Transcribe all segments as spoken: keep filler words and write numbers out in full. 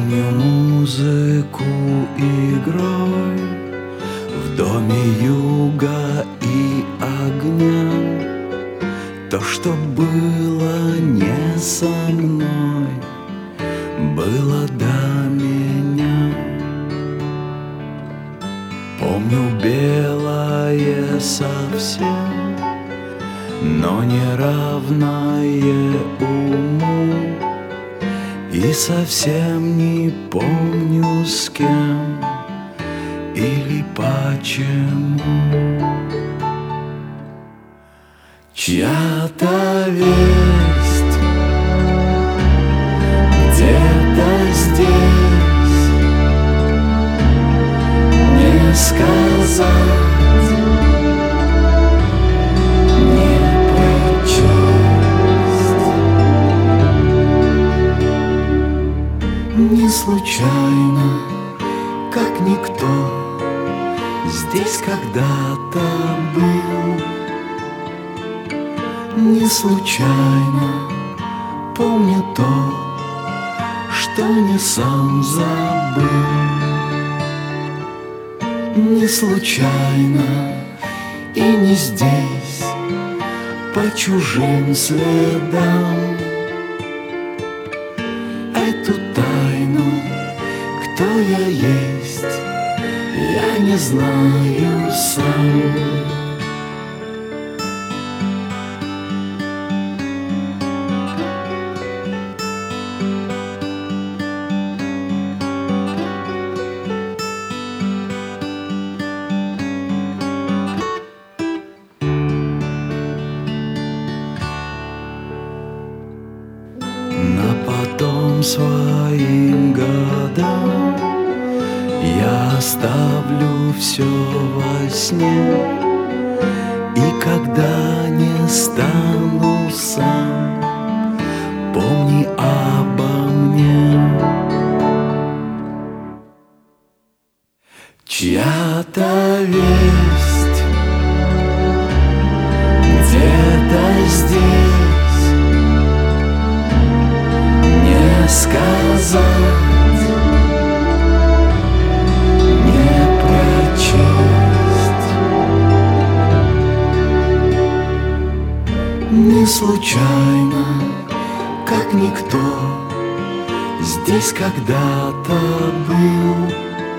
Помню музыку игрой в доме юга и огня. То, что было не со мной, было до меня. Помню белое совсем, но не равное уму. И совсем не помню с кем или почему. Чья-то весть где-то здесь, не сказать, не прочесть. Не случайно, как никто, здесь когда-то был. Не случайно помню то, что не сам забыл. Не случайно и не здесь, по чужим следам. Эту тайну, кто я есть, я не знаю сам. На потом своим годам я оставлю все во сне. И когда не стану сам, помни обо мне. Чья-то весть где-то здесь, не сказать, не прочесть. Не случайно, как никто, здесь когда-то был.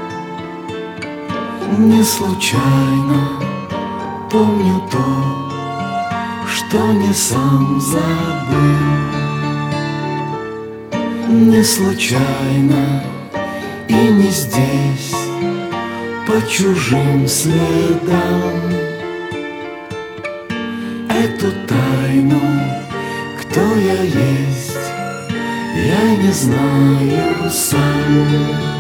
Не случайно помню то, что не сам забыл. Не случайно и не здесь, по чужим следам. Эту тайну, кто я есть, я не знаю сам.